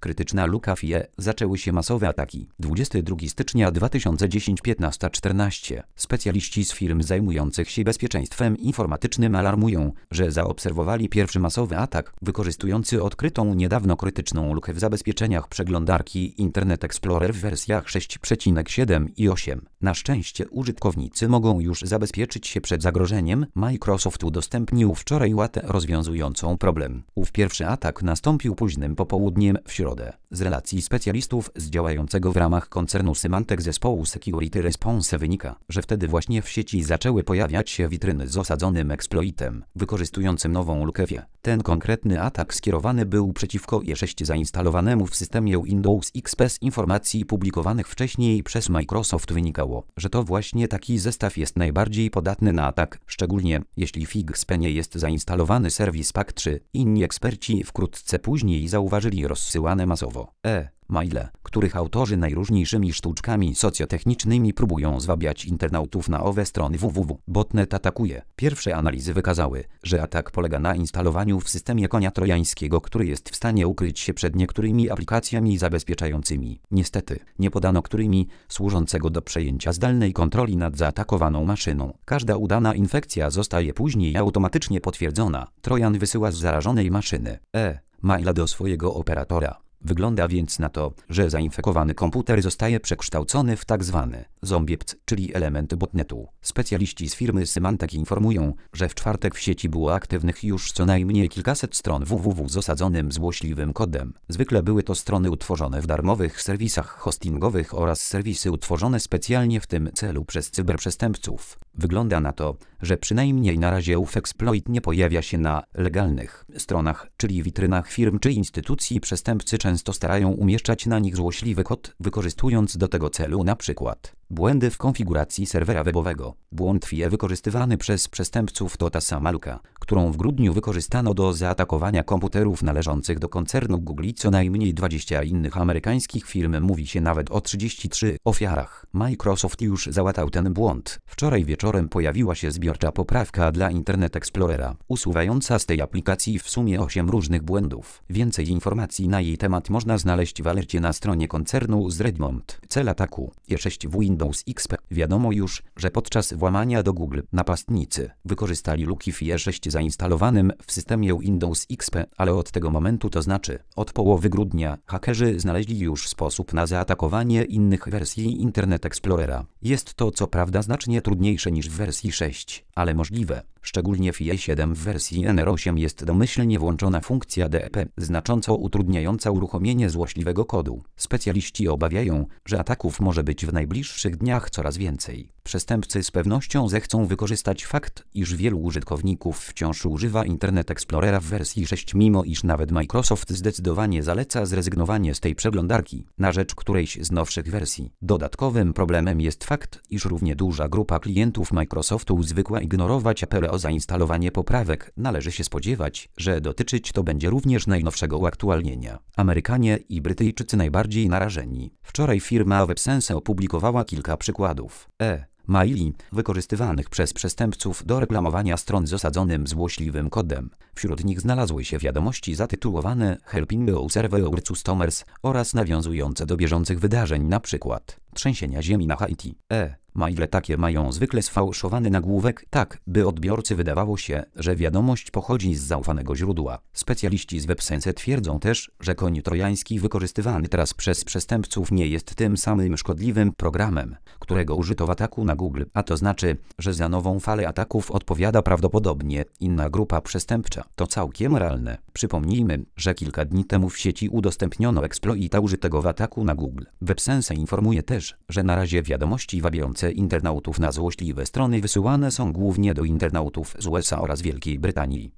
Krytyczna luka FIE. Zaczęły się masowe ataki. 22 stycznia 2010 15:14. Specjaliści z firm zajmujących się bezpieczeństwem informatycznym alarmują, że zaobserwowali pierwszy masowy atak wykorzystujący odkrytą niedawno krytyczną lukę w zabezpieczeniach przeglądarki Internet Explorer w wersjach 6.7 i 8. Na szczęście użytkownicy mogą już zabezpieczyć się przed zagrożeniem. Microsoft udostępnił wczoraj łatę rozwiązującą problem. Ów pierwszy atak nastąpił późnym popołudniem w środę. Z relacji specjalistów z działającego w ramach koncernu Symantec zespołu Security Response wynika, że wtedy właśnie w sieci zaczęły pojawiać się witryny z osadzonym exploitem, wykorzystującym nową lukę FIE. Ten konkretny atak skierowany był przeciwko IE6 zainstalowanemu w systemie Windows XP. Z informacji publikowanych wcześniej przez Microsoft wynikało, że to właśnie taki zestaw jest najbardziej podatny na atak, szczególnie jeśli w XP nie jest zainstalowany serwis PAK3. Inni eksperci wkrótce później zauważyli rozsyłane masowo maile, których autorzy najróżniejszymi sztuczkami socjotechnicznymi próbują zwabiać internautów na owe strony www. Botnet atakuje. Pierwsze analizy wykazały, że atak polega na instalowaniu w systemie konia trojańskiego, który jest w stanie ukryć się przed niektórymi aplikacjami zabezpieczającymi, niestety nie podano którymi, służącego do przejęcia zdalnej kontroli nad zaatakowaną maszyną. Każda udana infekcja zostaje później automatycznie potwierdzona. Trojan wysyła z zarażonej maszyny maila do swojego operatora. Wygląda więc na to, że zainfekowany komputer zostaje przekształcony w tzw. zombiept, czyli element botnetu. Specjaliści z firmy Symantec informują, że w czwartek w sieci było aktywnych już co najmniej kilkaset stron www z osadzonym złośliwym kodem. Zwykle były to strony utworzone w darmowych serwisach hostingowych oraz serwisy utworzone specjalnie w tym celu przez cyberprzestępców. Wygląda na to, że przynajmniej na razie ów exploit nie pojawia się na legalnych stronach, czyli witrynach firm czy instytucji. Przestępcy często starają umieszczać na nich złośliwy kod, wykorzystując do tego celu np. błędy w konfiguracji serwera webowego. Błąd FIE wykorzystywany przez przestępców to ta sama luka, którą w grudniu wykorzystano do zaatakowania komputerów należących do koncernu Google i co najmniej 20 innych amerykańskich firm. Mówi się nawet o 33 ofiarach. Microsoft już załatał ten błąd. Wczoraj wieczorem pojawiła się zbiorcza poprawka dla Internet Explorera, usuwająca z tej aplikacji w sumie 8 różnych błędów. Więcej informacji na jej temat można znaleźć w alercie na stronie koncernu z Redmond. Cel ataku IE6 w Windows XP. Wiadomo już, że podczas włamania do Google napastnicy wykorzystali luki w IE6 zainstalowanym w systemie Windows XP, ale od tego momentu, to znaczy od połowy grudnia, hakerzy znaleźli już sposób na zaatakowanie innych wersji Internet Explorera. Jest to co prawda znacznie trudniejsze niż w wersji 6, ale możliwe. Szczególnie w IE7 w wersji NR8 jest domyślnie włączona funkcja DEP, znacząco utrudniająca uruchomienie złośliwego kodu. Specjaliści obawiają, że ataków może być w najbliższych dniach coraz więcej. Przestępcy z pewnością zechcą wykorzystać fakt, iż wielu użytkowników wciąż używa Internet Explorera w wersji 6, mimo iż nawet Microsoft zdecydowanie zaleca zrezygnowanie z tej przeglądarki na rzecz którejś z nowszych wersji. Dodatkowym problemem jest fakt, iż równie duża grupa klientów Microsoftu zwykła ignorować apele o zainstalowanie poprawek. Należy się spodziewać, że dotyczyć to będzie również najnowszego uaktualnienia. Amerykanie i Brytyjczycy najbardziej narażeni. Wczoraj firma WebSense opublikowała kilka przykładów maili wykorzystywanych przez przestępców do reklamowania stron z osadzonym złośliwym kodem. Wśród nich znalazły się wiadomości zatytułowane Helping Our Customers oraz nawiązujące do bieżących wydarzeń, np. trzęsienia ziemi na Haiti. Maile takie mają zwykle sfałszowany nagłówek, tak by odbiorcy wydawało się, że wiadomość pochodzi z zaufanego źródła. Specjaliści z WebSense twierdzą też, że koń trojański wykorzystywany teraz przez przestępców nie jest tym samym szkodliwym programem, którego użyto w ataku na Google, a to znaczy, że za nową falę ataków odpowiada prawdopodobnie inna grupa przestępcza. To całkiem realne. Przypomnijmy, że kilka dni temu w sieci udostępniono exploita użytego w ataku na Google. WebSense informuje też, że na razie wiadomości wabiące internautów na złośliwe strony wysyłane są głównie do internautów z USA oraz Wielkiej Brytanii.